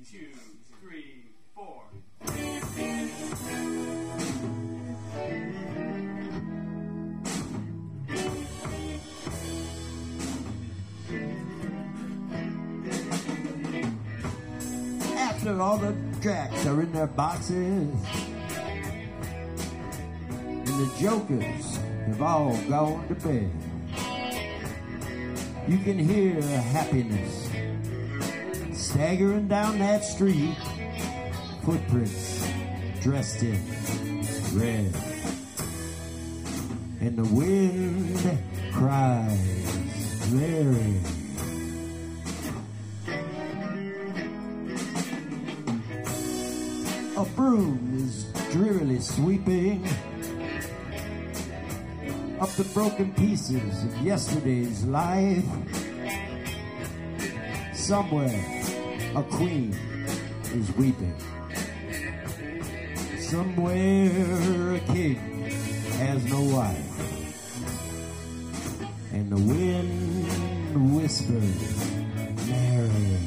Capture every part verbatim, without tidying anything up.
two, three, four. After all the jacks are in their boxes and the jokers have all gone to bed, you can hear happiness staggering down that street, footprints dressed in red, and the wind cries, Mary. A broom is drearily sweeping up the broken pieces of yesterday's life. Somewhere a queen is weeping. Somewhere a king has no wife. And the wind whispers, Mary.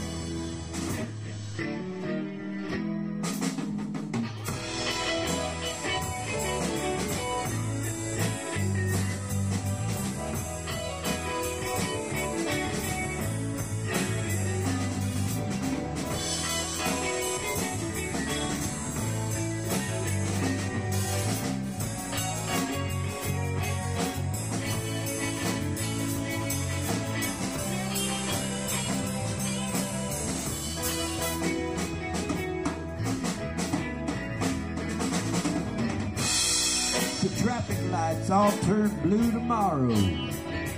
All turn blue tomorrow and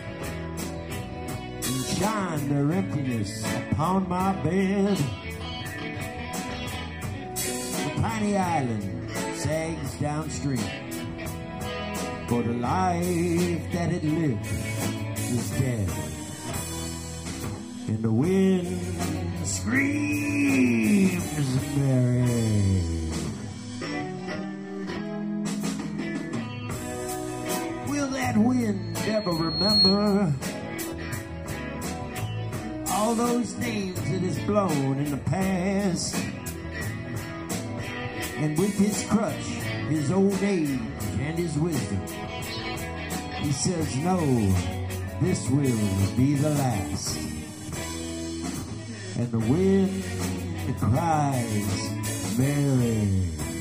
shine their emptiness upon my bed. The tiny island sags downstream, for the life that it lived is dead, and the wind screams, Mary. Wind ever remember all those names it has blown in the past, and with his crutch, his old age, and his wisdom, he says, no, this will be the last. And the wind cries, Mary.